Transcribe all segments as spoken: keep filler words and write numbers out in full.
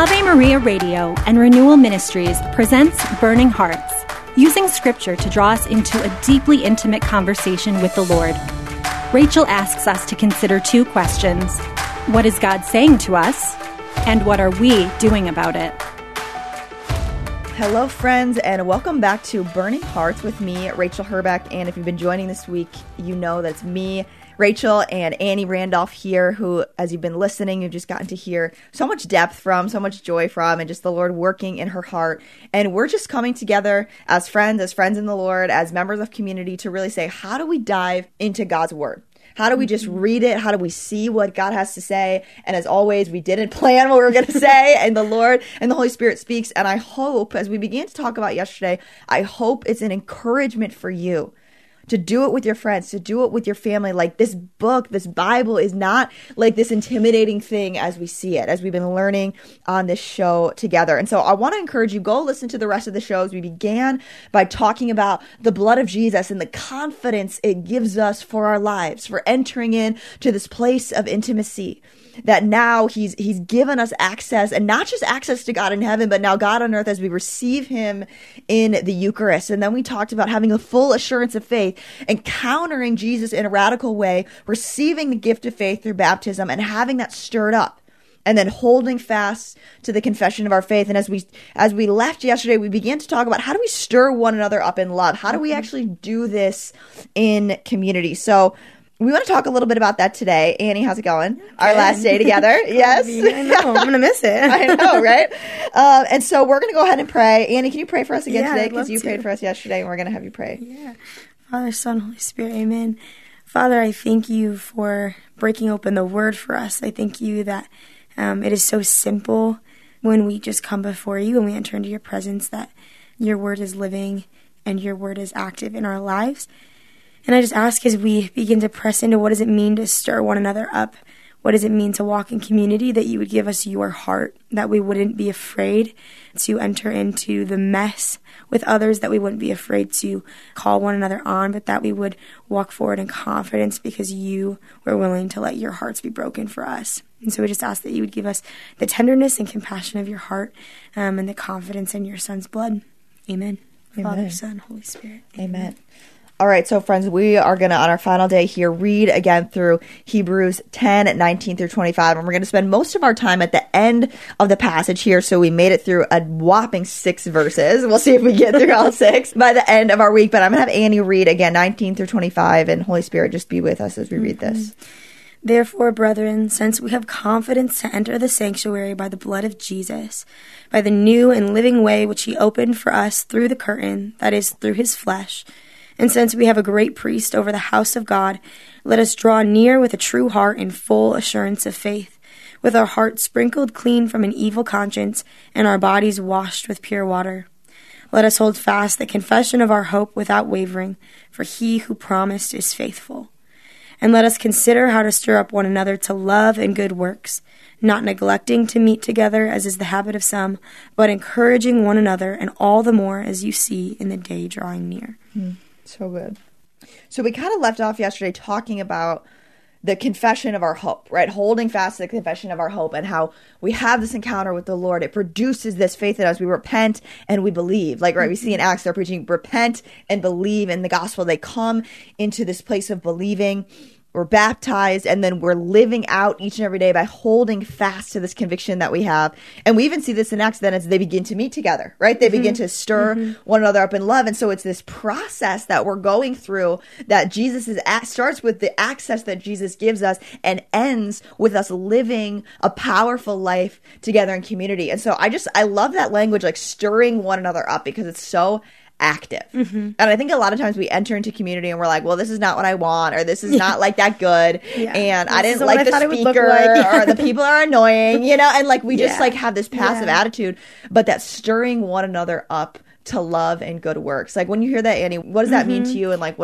Ave Maria Radio and Renewal Ministries presents Burning Hearts, using scripture to draw us into a deeply intimate conversation with the Lord. Rachel asks us to consider two questions. What is God saying to us? And what are we doing about it? Hello, friends, and welcome back to Burning Hearts with me, Rachel Herbeck. And if you've been joining this week, you know that it's me, Rachel, and Annie Randolph here, who, as you've been listening, you've just gotten to hear so much depth from, so much joy from, and just the Lord working in her heart. And we're just coming together as friends, as friends in the Lord, as members of community to really say, how do we dive into God's Word? How do we just read it? How do we see what God has to say? And as always, we didn't plan what we were going to say, and the Lord and the Holy Spirit speaks. And I hope, as we began to talk about yesterday, I hope it's an encouragement for you to do it with your friends, to do it with your family. Like, this book, this Bible is not like this intimidating thing as we see it, as we've been learning on this show together. And so I want to encourage you, go listen to the rest of the shows. We began by talking about the blood of Jesus and the confidence it gives us for our lives, for entering in to this place of intimacy. That now he's he's given us access, and not just access to God in heaven, but now God on earth as we receive him in the Eucharist. And then we talked about having a full assurance of faith, encountering Jesus in a radical way, receiving the gift of faith through baptism, and having that stirred up, and then holding fast to the confession of our faith. And as we as we left yesterday, we began to talk about how do we stir one another up in love? How do we actually do this in community? So we want to talk a little bit about that today. Annie, how's it going? Good. Our last day together. Yes. I know. I'm going to miss it. I know, right? Um, and so we're going to go ahead and pray. Annie, can you pray for us again yeah, today? Because you to. prayed for us yesterday, and we're going to have you pray. Yeah. Father, Son, Holy Spirit, amen. Father, I thank you for breaking open the word for us. I thank you that um, it is so simple when we just come before you and we enter into your presence, that your word is living and your word is active in our lives. And I just ask, as we begin to press into what does it mean to stir one another up, what does it mean to walk in community, that you would give us your heart, that we wouldn't be afraid to enter into the mess with others, that we wouldn't be afraid to call one another on, but that we would walk forward in confidence because you were willing to let your hearts be broken for us. And so we just ask that you would give us the tenderness and compassion of your heart um, and the confidence in your Son's blood. Amen. Amen. Father, Son, Holy Spirit. Amen. Amen. All right, so friends, we are going to, on our final day here, read again through Hebrews ten, nineteen through twenty-five, and we're going to spend most of our time at the end of the passage here, so we made it through a whopping six verses. We'll see if we get through all six by the end of our week, but I'm going to have Annie read again nineteen through twenty-five, and Holy Spirit, just be with us as we read this. Mm-hmm. Therefore, brethren, since we have confidence to enter the sanctuary by the blood of Jesus, by the new and living way which he opened for us through the curtain, that is, through his flesh, and since we have a great priest over the house of God, let us draw near with a true heart in full assurance of faith, with our hearts sprinkled clean from an evil conscience and our bodies washed with pure water. Let us hold fast the confession of our hope without wavering, for he who promised is faithful. And let us consider how to stir up one another to love and good works, not neglecting to meet together as is the habit of some, but encouraging one another, and all the more as you see in the day drawing near. Hmm. So good. So we kind of left off yesterday talking about the confession of our hope, right? Holding fast to the confession of our hope, and how we have this encounter with the Lord. It produces this faith in us. We repent and we believe. Like, right, we see in Acts, they're preaching, repent and believe in the gospel. They come into this place of believing. We're baptized, and then we're living out each and every day by holding fast to this conviction that we have. And we even see this in Acts then as they begin to meet together, right? They mm-hmm. begin to stir mm-hmm. one another up in love. And so it's this process that we're going through that Jesus is at, starts with the access that Jesus gives us and ends with us living a powerful life together in community. And so I just, I love that language, like stirring one another up, because it's so active. Mm-hmm. And I think a lot of times we enter into community and we're like, well, this is not what I want, or this is yeah. not like that good. Yeah. And this I didn't like I the speaker like. or the people are annoying, you know, and like we just yeah. like have this passive yeah. attitude, but that stirring one another up to love and good works. Like when you hear that, Annie, what does that mm-hmm. mean to you? And like, what does that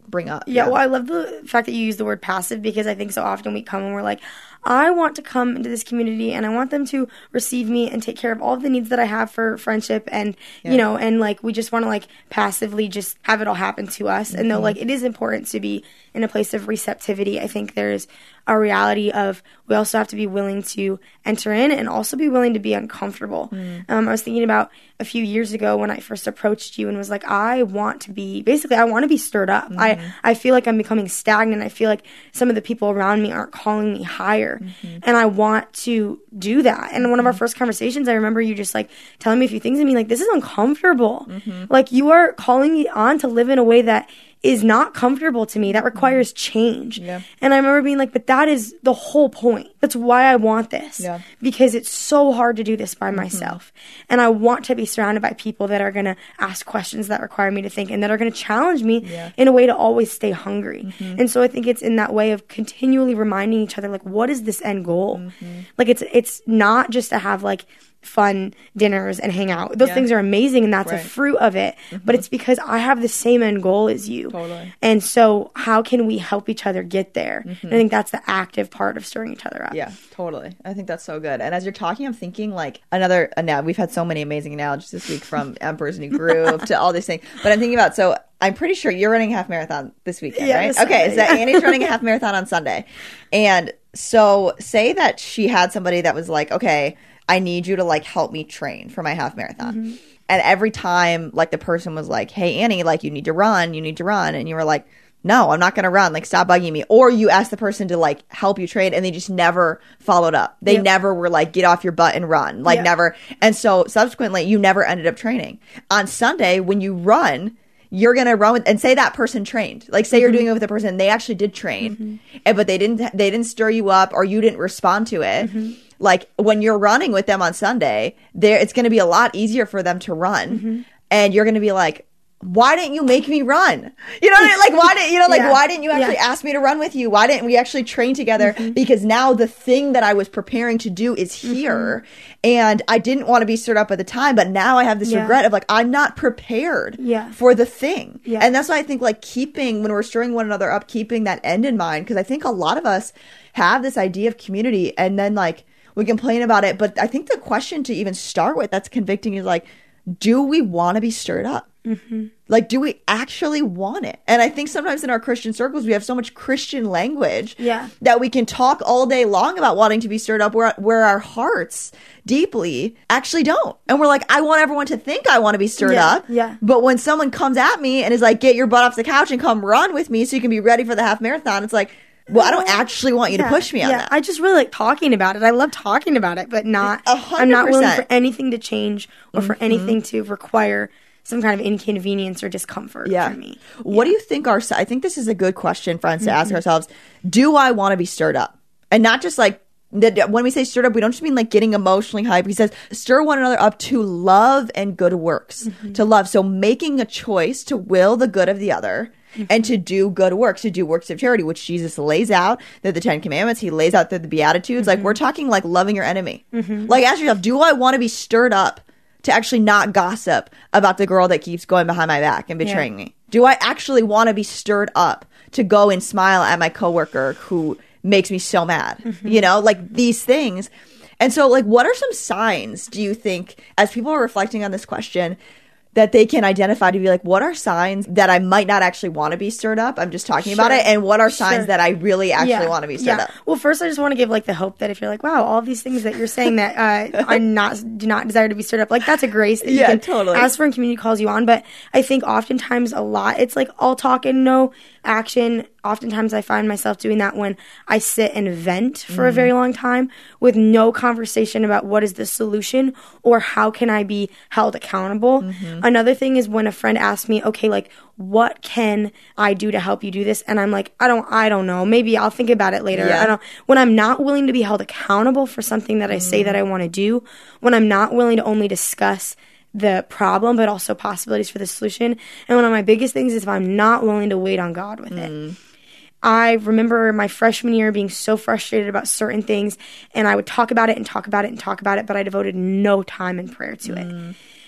bring up. Yeah, yeah, well, I love the fact that you use the word passive, because I think so often we come and we're like, I want to come into this community and I want them to receive me and take care of all of the needs that I have for friendship, and yeah. you know, and like we just want to like passively just have it all happen to us. Mm-hmm. And though like it is important to be in a place of receptivity, I think there's a reality of we also have to be willing to enter in and also be willing to be uncomfortable. Mm. Um, I was thinking about a few years ago when I first approached you and was like, I want to be, basically, I want to be stirred up. Mm-hmm. I, I feel like I'm becoming stagnant. I feel like some of the people around me aren't calling me higher. Mm-hmm. And I want to do that. And mm-hmm. one of our first conversations, I remember you just like telling me a few things and being like, this is uncomfortable. Mm-hmm. Like you are calling me on to live in a way that is not comfortable to me. That requires change. Yeah. And I remember being like, but that is the whole point. That's why I want this. Yeah. Because it's so hard to do this by mm-hmm. myself. And I want to be surrounded by people that are going to ask questions that require me to think and that are going to challenge me yeah. in a way to always stay hungry. Mm-hmm. And so I think it's in that way of continually reminding each other, like, what is this end goal? Mm-hmm. Like, it's it's not just to have, like, fun dinners and hang out. Those yeah. things are amazing, and that's right. a fruit of it. Mm-hmm. But it's because I have the same end goal as you. Totally. And so how can we help each other get there? Mm-hmm. And I think that's the active part of stirring each other up. Yeah, totally. I think that's so good. And as you're talking, I'm thinking like another, uh, now we've had so many amazing analogies this week, from Emperor's New Groove to all these things. But I'm thinking about, so I'm pretty sure you're running a half marathon this weekend, yeah, right? Okay, so Annie's running a half marathon on Sunday. And so say that she had somebody that was like, okay, I need you to like help me train for my half marathon. Mm-hmm. And every time like the person was like, hey, Annie, like you need to run, you need to run. And you were like, no, I'm not going to run. Like, stop bugging me. Or you asked the person to like help you train and they just never followed up. They yep. never were like, get off your butt and run. Like yep. never. And so subsequently you never ended up training. On Sunday, when you run, you're going to run with, and say that person trained. Like say mm-hmm. you're doing it with a person, they actually did train, mm-hmm. and, but they didn't, they didn't stir you up or you didn't respond to it. Mm-hmm. Like when you're running with them on Sunday, there it's going to be a lot easier for them to run, mm-hmm. and you're going to be like, why didn't you make me run? You know what I mean? Like, why didn't, you know, like, yeah. why didn't you actually yeah. ask me to run with you? Why didn't we actually train together? Mm-hmm. Because now the thing that I was preparing to do is here. Mm-hmm. And I didn't want to be stirred up at the time, but now I have this yeah. regret of like, I'm not prepared yeah. for the thing. Yeah. And that's why I think like keeping, when we're stirring one another up, keeping that end in mind. Because I think a lot of us have this idea of community and then like we complain about it. But I think the question to even start with that's convicting is like, do we want to be stirred up? Mm-hmm. Like, do we actually want it? And I think sometimes in our Christian circles, we have so much Christian language yeah. that we can talk all day long about wanting to be stirred up, where where our hearts deeply actually don't. And we're like, I want everyone to think I want to be stirred yeah. up. Yeah. But when someone comes at me and is like, get your butt off the couch and come run with me so you can be ready for the half marathon, it's like, well, I don't actually want you yeah, to push me on yeah. that. I just really like talking about it. I love talking about it, but not, one hundred percent. I'm not willing for anything to change or for mm-hmm. anything to require some kind of inconvenience or discomfort yeah. for me. What yeah. do you think our, I think this is a good question, friends, to mm-hmm. ask ourselves. Do I want to be stirred up? And not just like, that when we say stirred up, we don't just mean like getting emotionally hyped. He says, stir one another up to love and good works, mm-hmm. to love. So making a choice to will the good of the other. Mm-hmm. And to do good works, to do works of charity, which Jesus lays out. They're the Ten Commandments. He lays out the, the Beatitudes. Mm-hmm. Like, we're talking like loving your enemy. Mm-hmm. Like, ask yourself, do I want to be stirred up to actually not gossip about the girl that keeps going behind my back and betraying yeah. me? Do I actually want to be stirred up to go and smile at my coworker who makes me so mad? Mm-hmm. You know, like these things. And so, like, what are some signs, do you think, as people are reflecting on this question, that they can identify to be like, what are signs that I might not actually want to be stirred up? I'm just talking sure. about it. And what are signs sure. that I really actually yeah. want to be stirred yeah. up? Well, first, I just want to give like the hope that if you're like, wow, all these things that you're saying that uh, I'm not, do not desire to be stirred up, like that's a grace that you yeah, can totally. ask for and community calls you on. But I think oftentimes a lot, it's like all talk and no action. Oftentimes I find myself doing that when I sit and vent for mm. a very long time with no conversation about what is the solution or how can I be held accountable. Mm-hmm. Another thing is when a friend asks me, okay, like, what can I do to help you do this? And I'm like, I don't, I don't know. Maybe I'll think about it later. Yeah. I don't, when I'm not willing to be held accountable for something that I mm. say that I want to do, when I'm not willing to only discuss the problem, but also possibilities for the solution. And one of my biggest things is if I'm not willing to wait on God with mm. it. I remember my freshman year being so frustrated about certain things, and I would talk about it and talk about it and talk about it, but I devoted no time in prayer to mm. it.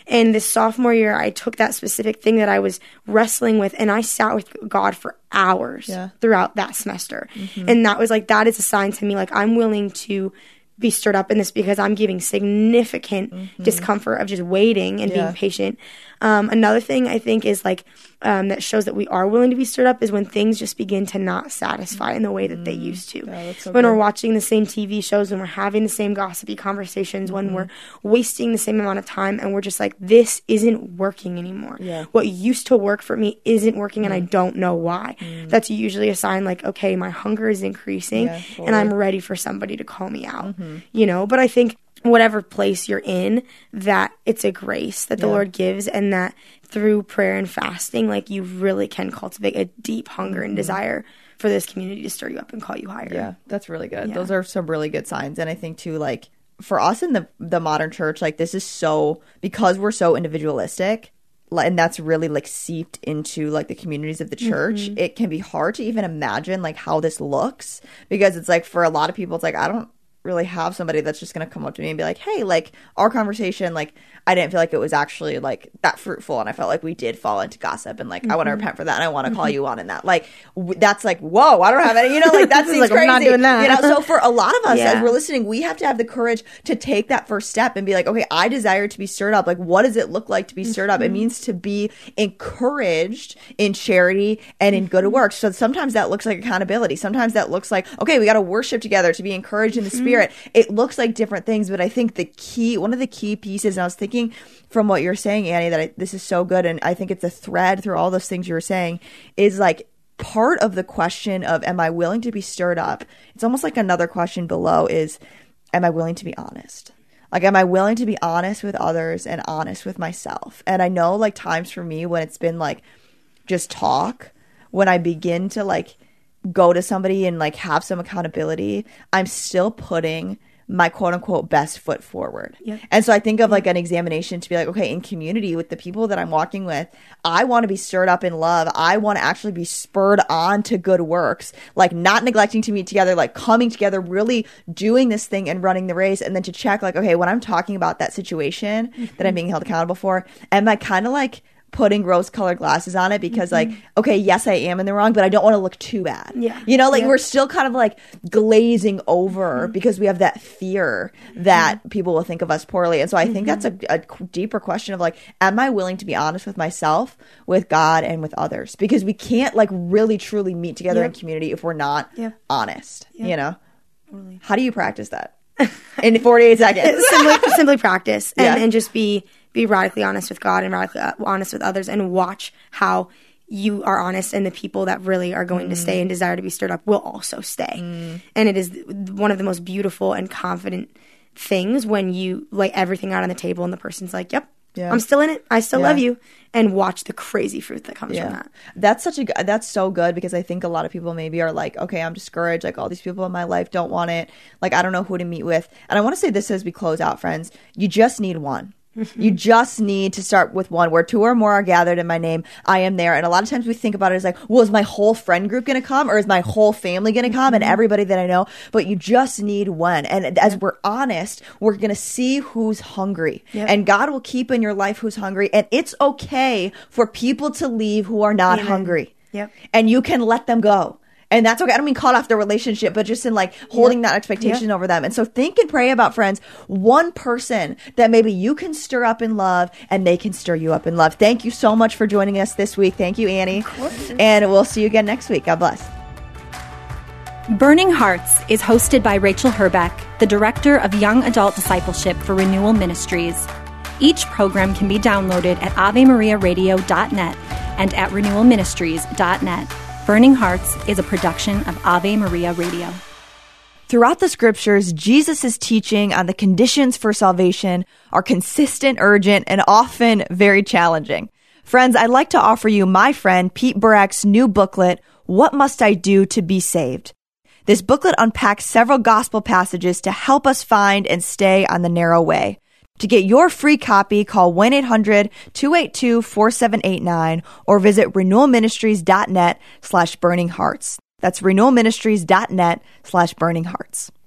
And this sophomore year, I took that specific thing that I was wrestling with, and I sat with God for hours yeah. throughout that semester. Mm-hmm. And that was like, that is a sign to me, like, I'm willing to be stirred up in this because I'm giving significant mm-hmm. discomfort of just waiting and yeah. being patient. Um, another thing I think is like um, that shows that we are willing to be stirred up is when things just begin to not satisfy in the way that mm-hmm. they used to. Yeah, so when good. We're watching the same T V shows, when we're having the same gossipy conversations, mm-hmm. when we're wasting the same amount of time and we're just like, this isn't working anymore. Yeah. What used to work for me isn't working mm-hmm. and I don't know why. Mm-hmm. That's usually a sign like, okay, my hunger is increasing yeah, totally. and I'm ready for somebody to call me out. Mm-hmm. You know, but I think whatever place you're in, that it's a grace that the yeah. Lord gives, and that through prayer and fasting, like, you really can cultivate a deep hunger and desire for this community to stir you up and call you higher. Yeah, that's really good. Yeah. Those are some really good signs. And I think too, like, for us in the the modern church, like, this is so, because we're so individualistic, and that's really like seeped into like the communities of the church, mm-hmm. it can be hard to even imagine like how this looks, because it's like, for a lot of people, it's like, I don't really have somebody that's just going to come up to me and be like, hey, like, our conversation, like, I didn't feel like it was actually like that fruitful, and I felt like we did fall into gossip, and like mm-hmm. I want to repent for that, and I want to mm-hmm. call you on in that. Like, w- that's like, whoa, I don't have any, you know, like, that seems like, crazy. I'm not doing that. You know, so for a lot of us yeah. as we're listening, we have to have the courage to take that first step and be like, okay, I desire to be stirred up. Like, what does it look like to be stirred mm-hmm. up? It means to be encouraged in charity and in good works. So sometimes that looks like accountability. Sometimes that looks like, okay, we got to worship together to be encouraged in the mm-hmm. spirit. It looks like different things, but I think the key, one of the key pieces, and I was thinking from what you're saying, Annie, that I, this is so good, and I think it's a thread through all those things you were saying, is like, part of the question of, am I willing to be stirred up? It's almost like another question below is, am I willing to be honest? Like, am I willing to be honest with others and honest with myself? And I know, like, times for me when it's been like just talk, when I begin to like go to somebody and like have some accountability, I'm still putting my quote unquote best foot forward. Yep. And so I think of like an examination to be like, okay, in community with the people that I'm walking with, I want to be stirred up in love. I want to actually be spurred on to good works, like not neglecting to meet together, like coming together, really doing this thing and running the race. And then to check like, okay, when I'm talking about that situation mm-hmm. that I'm being held accountable for, am I kind of like putting rose-colored glasses on it because mm-hmm. like, okay, yes, I am in the wrong, but I don't want to look too bad. Yeah. You know, like yeah. we're still kind of like glazing over mm-hmm. because we have that fear that mm-hmm. people people will think of us poorly. And so I mm-hmm. think that's a, a deeper question of like, am I willing to be honest with myself, with God, and with others? Because we can't like really truly meet together yep. in community if we're not yep. honest, yep. you know? Totally. How do you practice that? In forty-eight seconds. simply, simply practice and, yeah. and just be be radically honest with God and radically honest with others, and watch how you are honest, and the people that really are going mm. to stay and desire to be stirred up will also stay. Mm. And it is one of the most beautiful and confident things when you lay everything out on the table and the person's like, yep, yeah. I'm still in it. I still yeah. love you. And watch the crazy fruit that comes yeah. from that. That's such a that's so good, because I think a lot of people maybe are like, okay, I'm discouraged. Like, all these people in my life don't want it. Like, I don't know who to meet with. And I want to say this as we close out, friends. You just need one. You just need to start with one. Where two or more are gathered in my name, I am there. And a lot of times we think about it as like, well, is my whole friend group going to come, or is my whole family going to come, and everybody that I know? But you just need one. And as we're honest, we're going to see who's hungry. Yep. And God will keep in your life who's hungry. And it's okay for people to leave who are not Amen. Hungry. Yep. And you can let them go. And that's okay. I don't mean cut off the relationship, but just in like holding yep. that expectation yep. over them. And so think and pray about, friends, one person that maybe you can stir up in love, and they can stir you up in love. Thank you so much for joining us this week. Thank you, Annie. And we'll see you again next week. God bless. Burning Hearts is hosted by Rachel Herbeck, the Director of Young Adult Discipleship for Renewal Ministries. Each program can be downloaded at ave maria radio dot net and at renewal ministries dot net. Burning Hearts is a production of Ave Maria Radio. Throughout the scriptures, Jesus' teaching on the conditions for salvation are consistent, urgent, and often very challenging. Friends, I'd like to offer you my friend Pete Burak's new booklet, What Must I Do to Be Saved? This booklet unpacks several gospel passages to help us find and stay on the narrow way. To get your free copy, call one eight hundred two eight two four seven eight nine or visit renewal ministries dot net slash burning hearts. That's renewal ministries dot net slash burning hearts.